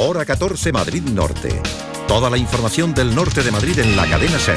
Hora 14 Madrid Norte. Toda la información del norte de Madrid en la cadena SER.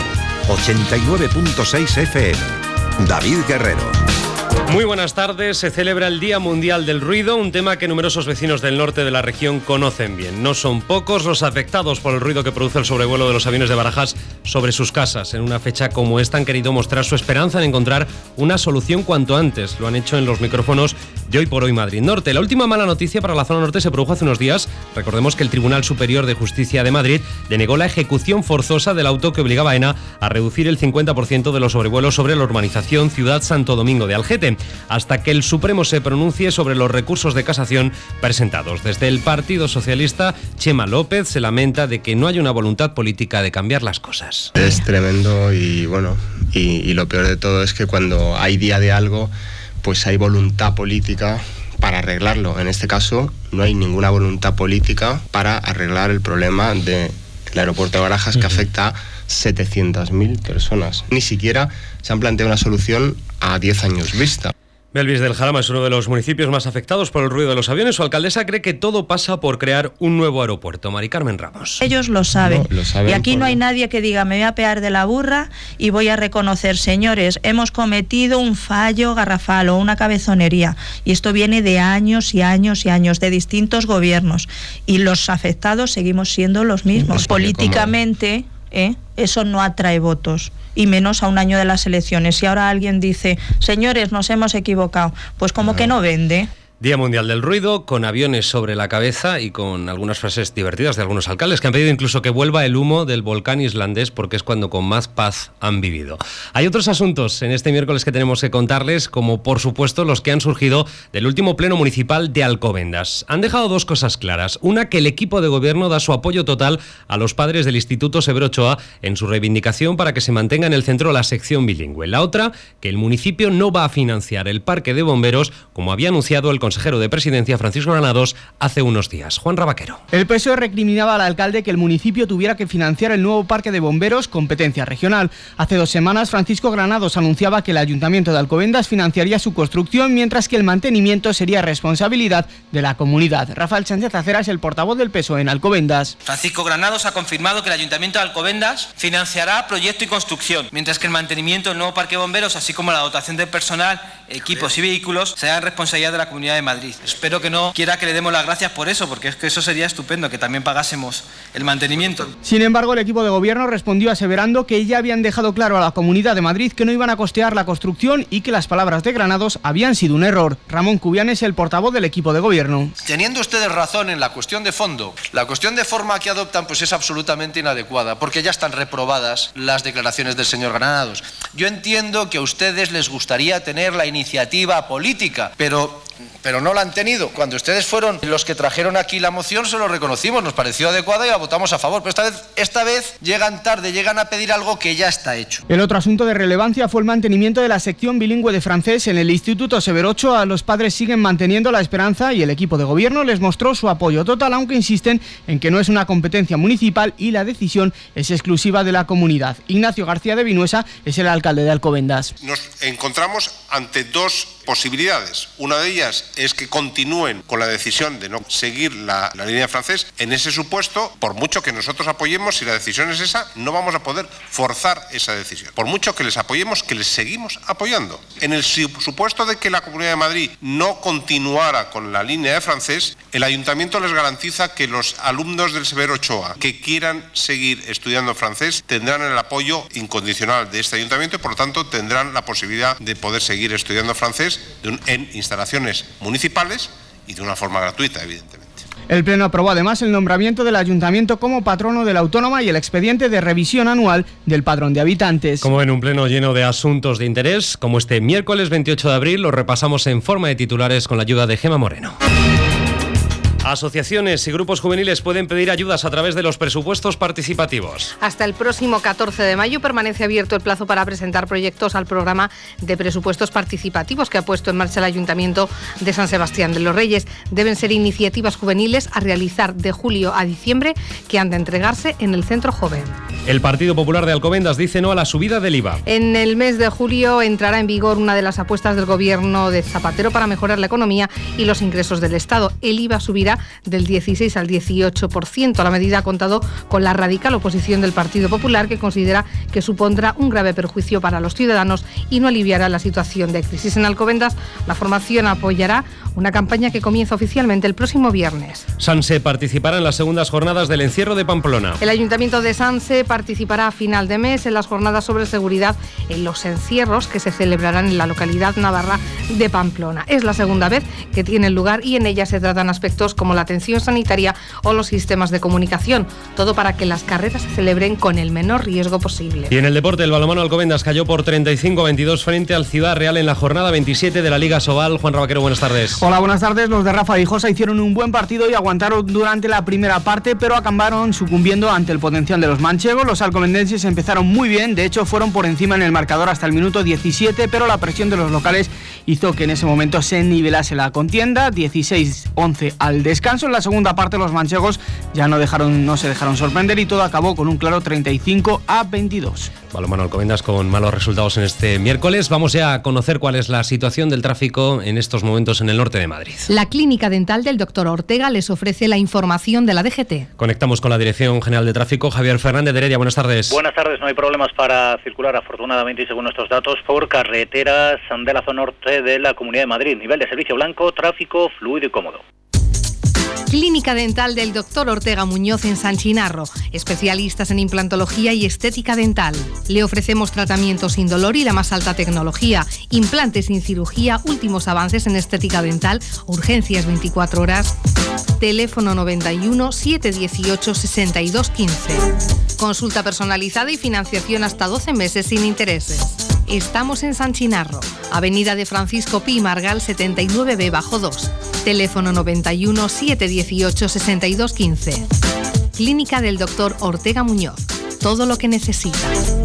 89.6 FM. David Guerrero. Muy buenas tardes. Se celebra el Día Mundial del Ruido, un tema que numerosos vecinos del norte de la región conocen bien. No son pocos los afectados por el ruido que produce el sobrevuelo de los aviones de Barajas sobre sus casas. En una fecha como esta han querido mostrar su esperanza en encontrar una solución cuanto antes. Lo han hecho en los micrófonos de Hoy por Hoy Madrid Norte. La última mala noticia para la zona norte se produjo hace unos días. Recordemos que el Tribunal Superior de Justicia de Madrid denegó la ejecución forzosa del auto que obligaba a ENA a reducir el 50% de los sobrevuelos sobre la urbanización Ciudad Santo Domingo de Algete, hasta que el Supremo se pronuncie sobre los recursos de casación presentados. Desde el Partido Socialista, Chema López se lamenta de que no hay una voluntad política de cambiar las cosas. Es tremendo y bueno, y lo peor de todo es que cuando hay día de algo, pues hay voluntad política para arreglarlo. En este caso, no hay ninguna voluntad política para arreglar el problema del aeropuerto de Barajas, que afecta a 700.000 personas. Ni siquiera se han planteado una solución a 10 años vista. Belvis del Jarama es uno de los municipios más afectados por el ruido de los aviones. Su alcaldesa cree que todo pasa por crear un nuevo aeropuerto. Mari Carmen Ramos. Ellos lo saben. No, lo saben, y aquí no hay nadie que diga me voy a pegar de la burra y voy a reconocer, señores, hemos cometido un fallo garrafal o una cabezonería. Y esto viene de años y años y años de distintos gobiernos. Y los afectados seguimos siendo los mismos. Políticamente, eso no atrae votos. Y menos a un año de las elecciones. Si ahora alguien dice, señores, nos hemos equivocado, pues como que no vende. Día Mundial del Ruido, con aviones sobre la cabeza y con algunas frases divertidas de algunos alcaldes que han pedido incluso que vuelva el humo del volcán islandés porque es cuando con más paz han vivido. Hay otros asuntos en este miércoles que tenemos que contarles, como por supuesto los que han surgido del último pleno municipal de Alcobendas. Han dejado dos cosas claras. Una, que el equipo de gobierno da su apoyo total a los padres del Instituto Severo Ochoa en su reivindicación para que se mantenga en el centro la sección bilingüe. La otra, que el municipio no va a financiar el parque de bomberos como había anunciado el consejero de Presidencia, Francisco Granados, hace unos días. Juan Rabaquero. El PSOE recriminaba al alcalde que el municipio tuviera que financiar el nuevo parque de bomberos, competencia regional. Hace 2 semanas, Francisco Granados anunciaba que el Ayuntamiento de Alcobendas financiaría su construcción, mientras que el mantenimiento sería responsabilidad de la comunidad. Rafael Sánchez Acera es el portavoz del PSOE en Alcobendas. Francisco Granados ha confirmado que el Ayuntamiento de Alcobendas financiará proyecto y construcción, mientras que el mantenimiento del nuevo parque de bomberos, así como la dotación de personal, equipos y vehículos, será responsabilidad de la Comunidad de Madrid. Espero que no quiera que le demos las gracias por eso, porque es que eso sería estupendo, que también pagásemos el mantenimiento. Sin embargo, el equipo de gobierno respondió aseverando que ya habían dejado claro a la Comunidad de Madrid que no iban a costear la construcción y que las palabras de Granados habían sido un error. Ramón Cubián es el portavoz del equipo de gobierno. Teniendo ustedes razón en la cuestión de fondo, la cuestión de forma que adoptan pues es absolutamente inadecuada, porque ya están reprobadas las declaraciones del señor Granados. Yo entiendo que a ustedes les gustaría tener la iniciativa política, pero no la han tenido. Cuando ustedes fueron los que trajeron aquí la moción, se lo reconocimos, nos pareció adecuada y la votamos a favor. Pero esta vez llegan tarde, llegan a pedir algo que ya está hecho. El otro asunto de relevancia fue el mantenimiento de la sección bilingüe de francés en el Instituto Severo Ochoa. Los padres siguen manteniendo la esperanza y el equipo de gobierno les mostró su apoyo total, aunque insisten en que no es una competencia municipal y la decisión es exclusiva de la comunidad. Ignacio García de Vinuesa es el alcalde de Alcobendas. Nos encontramos ante dos posibilidades. Una de ellas es que continúen con la decisión de no seguir la línea francés. En ese supuesto, por mucho que nosotros apoyemos, si la decisión es esa, no vamos a poder forzar esa decisión. Por mucho que les apoyemos, que les seguimos apoyando. En el supuesto de que la Comunidad de Madrid no continuara con la línea de francés, el Ayuntamiento les garantiza que los alumnos del Severo Ochoa que quieran seguir estudiando francés tendrán el apoyo incondicional de este Ayuntamiento y, por lo tanto, tendrán la posibilidad de poder seguir estudiando francés en instalaciones municipales y de una forma gratuita, evidentemente. El Pleno aprobó además el nombramiento del Ayuntamiento como patrono de la Autónoma y el expediente de revisión anual del padrón de habitantes. Como en un pleno lleno de asuntos de interés, como este miércoles 28 de abril, lo repasamos en forma de titulares con la ayuda de Gemma Moreno. Asociaciones y grupos juveniles pueden pedir ayudas a través de los presupuestos participativos. Hasta el próximo 14 de mayo permanece abierto el plazo para presentar proyectos al programa de presupuestos participativos que ha puesto en marcha el Ayuntamiento de San Sebastián de los Reyes. Deben ser iniciativas juveniles a realizar de julio a diciembre que han de entregarse en el Centro Joven. El Partido Popular de Alcobendas dice no a la subida del IVA. En el mes de julio entrará en vigor una de las apuestas del gobierno de Zapatero para mejorar la economía y los ingresos del Estado. El IVA subirá del 16 al 18%. La medida ha contado con la radical oposición del Partido Popular, que considera que supondrá un grave perjuicio para los ciudadanos y no aliviará la situación de crisis. En Alcobendas, la formación apoyará una campaña que comienza oficialmente el próximo viernes. Sanse participará en las segundas jornadas del encierro de Pamplona. El Ayuntamiento de Sanse participará a final de mes en las jornadas sobre seguridad en los encierros que se celebrarán en la localidad navarra de Pamplona. Es la segunda vez que tienen lugar y en ella se tratan aspectos como la atención sanitaria o los sistemas de comunicación, todo para que las carreras se celebren con el menor riesgo posible. Y en el deporte, el balonmano Alcobendas cayó por 35-22 frente al Ciudad Real en la jornada 27 de la Liga Sobal. Juan Rabaquero, buenas tardes. Hola, buenas tardes. Los de Rafa Vijosa hicieron un buen partido y aguantaron durante la primera parte, pero acabaron sucumbiendo ante el potencial de los manchegos. Los alcobendenses empezaron muy bien, de hecho fueron por encima en el marcador hasta el minuto 17, pero la presión de los locales hizo que en ese momento se nivelase la contienda. 16-11 al descanso. En la segunda parte los manchegos ya no se dejaron sorprender y todo acabó con un claro 35-22. Balonmano Alcobendas con malos resultados en este miércoles. Vamos ya a conocer cuál es la situación del tráfico en estos momentos en el norte de Madrid. La clínica dental del Dr. Ortega les ofrece la información de la DGT. Conectamos con la Dirección General de Tráfico. Javier Fernández de Heredia, buenas tardes. Buenas tardes, no hay problemas para circular afortunadamente y según nuestros datos por carreteras de la zona norte de la Comunidad de Madrid. Nivel de servicio blanco, tráfico fluido y cómodo. Clínica dental del Dr. Ortega Muñoz en San Chinarro, especialistas en implantología y estética dental. Le ofrecemos tratamiento sin dolor y la más alta tecnología, implantes sin cirugía, últimos avances en estética dental, urgencias 24 horas. Teléfono 91 718 62 15. Consulta personalizada y financiación hasta 12 meses sin intereses. Estamos en San Chinarro, Avenida de Francisco Pi Margal 79B bajo 2. Teléfono 91 718 62 15. Clínica del Dr. Ortega Muñoz. Todo lo que necesita.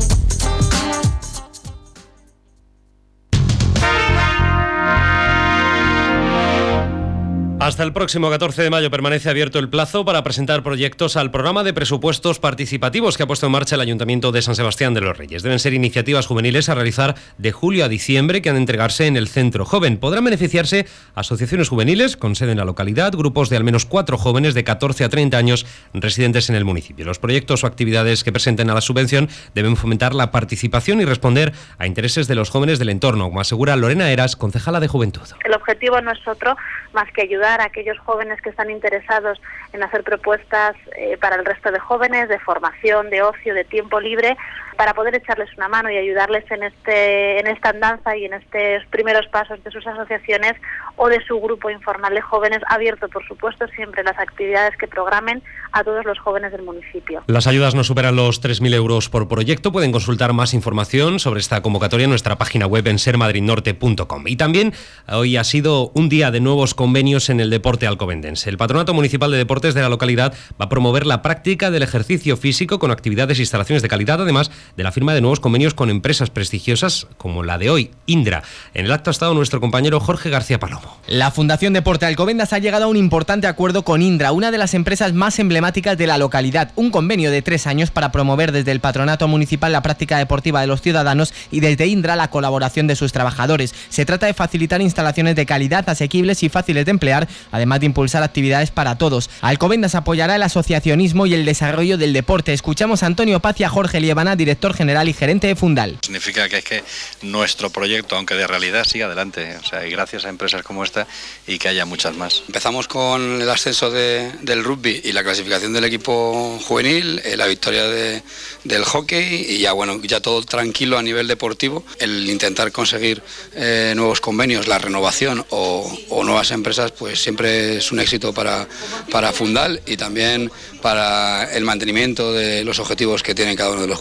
Hasta el próximo 14 de mayo permanece abierto el plazo para presentar proyectos al programa de presupuestos participativos que ha puesto en marcha el Ayuntamiento de San Sebastián de los Reyes. Deben ser iniciativas juveniles a realizar de julio a diciembre que han de entregarse en el Centro Joven. Podrán beneficiarse asociaciones juveniles con sede en la localidad, grupos de al menos 4 jóvenes de 14 a 30 años residentes en el municipio. Los proyectos o actividades que presenten a la subvención deben fomentar la participación y responder a intereses de los jóvenes del entorno, como asegura Lorena Eras, concejala de Juventud. El objetivo no es otro más que ayudar a aquellos jóvenes que están interesados en hacer propuestas para el resto de jóvenes, de formación, de ocio, de tiempo libre, para poder echarles una mano y ayudarles en esta andanza y en estos primeros pasos de sus asociaciones o de su grupo informal de jóvenes, abierto, por supuesto, siempre las actividades que programen a todos los jóvenes del municipio. Las ayudas no superan los 3.000 euros por proyecto. Pueden consultar más información sobre esta convocatoria en nuestra página web en sermadridnorte.com. Y también hoy ha sido un día de nuevos convenios en el deporte alcobendense. El Patronato Municipal de Deportes de la localidad va a promover la práctica del ejercicio físico con actividades e instalaciones de calidad, además de la firma de nuevos convenios con empresas prestigiosas como la de hoy, Indra. En el acto ha estado nuestro compañero Jorge García Palomo. La Fundación Deporte Alcobendas ha llegado a un importante acuerdo con Indra, una de las empresas más emblemáticas de la localidad. Un convenio de 3 años para promover desde el Patronato Municipal la práctica deportiva de los ciudadanos y desde Indra la colaboración de sus trabajadores. Se trata de facilitar instalaciones de calidad, asequibles y fáciles de emplear, además de impulsar actividades para todos. Alcobendas apoyará el asociacionismo y el desarrollo del deporte. Escuchamos a Antonio Paz y a Jorge Liebana, director general y gerente de Fundal. Significa que es que nuestro proyecto, aunque de realidad, siga adelante. O sea, y gracias a empresas como esta y que haya muchas más. Empezamos con el ascenso del rugby y la clasificación del equipo juvenil, la victoria del hockey y ya todo tranquilo a nivel deportivo. El intentar conseguir nuevos convenios, la renovación o nuevas empresas, pues siempre es un éxito para Fundal y también para el mantenimiento de los objetivos que tienen cada uno de los clubes.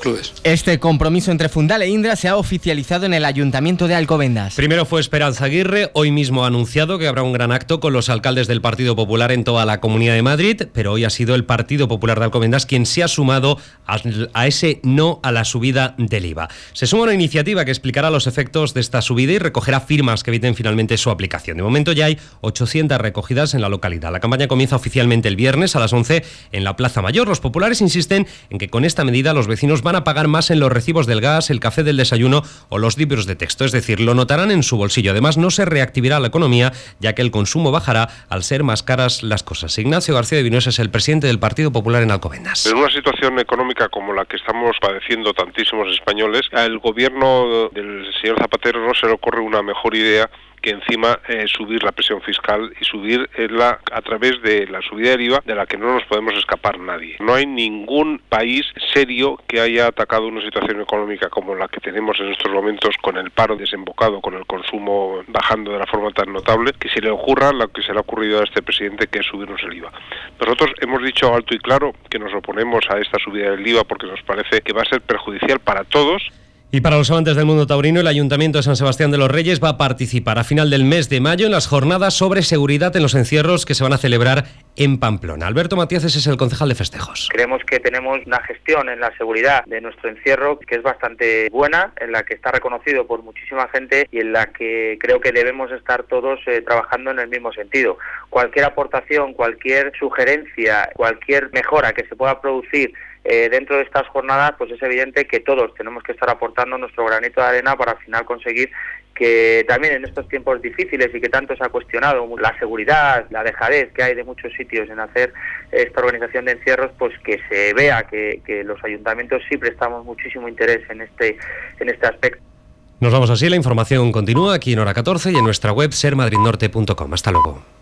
Este compromiso entre Fundal e Indra se ha oficializado en el Ayuntamiento de Alcobendas. Primero fue Esperanza Aguirre, hoy mismo ha anunciado que habrá un gran acto con los alcaldes del Partido Popular en toda la Comunidad de Madrid, pero hoy ha sido el Partido Popular de Alcobendas quien se ha sumado a ese no a la subida del IVA. Se suma una iniciativa que explicará los efectos de esta subida y recogerá firmas que eviten finalmente su aplicación. De momento ya hay 800 recogidas en la localidad. La campaña comienza oficialmente el viernes a las 11 en la Plaza Mayor. Los populares insisten en que con esta medida los vecinos van a pagar más en los recibos del gas, el café del desayuno o los libros de texto, es decir, lo notarán en su bolsillo. Además, no se reactivará la economía, ya que el consumo bajará al ser más caras las cosas. Ignacio García de Vinuesa es el presidente del Partido Popular en Alcobendas. En una situación económica como la que estamos padeciendo tantísimos españoles, al gobierno del señor Zapatero no se le ocurre una mejor idea que encima subir la presión fiscal y subirla a través de la subida del IVA, de la que no nos podemos escapar nadie. No hay ningún país serio que haya atacado una situación económica como la que tenemos en estos momentos, con el paro desembocado, con el consumo bajando de la forma tan notable, que se le ocurra lo que se le ha ocurrido a este presidente, que es subirnos el IVA. Nosotros hemos dicho alto y claro que nos oponemos a esta subida del IVA porque nos parece que va a ser perjudicial para todos. Y para los amantes del mundo taurino, el Ayuntamiento de San Sebastián de los Reyes va a participar a final del mes de mayo en las jornadas sobre seguridad en los encierros que se van a celebrar en Pamplona. Alberto Matíaces es el concejal de festejos. Creemos que tenemos una gestión en la seguridad de nuestro encierro que es bastante buena, en la que está reconocido por muchísima gente y en la que creo que debemos estar todos trabajando en el mismo sentido. Cualquier aportación, cualquier sugerencia, cualquier mejora que se pueda producir dentro de estas jornadas, pues es evidente que todos tenemos que estar aportando nuestro granito de arena para al final conseguir que también en estos tiempos difíciles y que tanto se ha cuestionado la seguridad, la dejadez que hay de muchos sitios en hacer esta organización de encierros, pues que se vea que los ayuntamientos sí prestamos muchísimo interés en este aspecto. Nos vamos así, la información continúa aquí en Hora 14 y en nuestra web sermadridnorte.com. Hasta luego.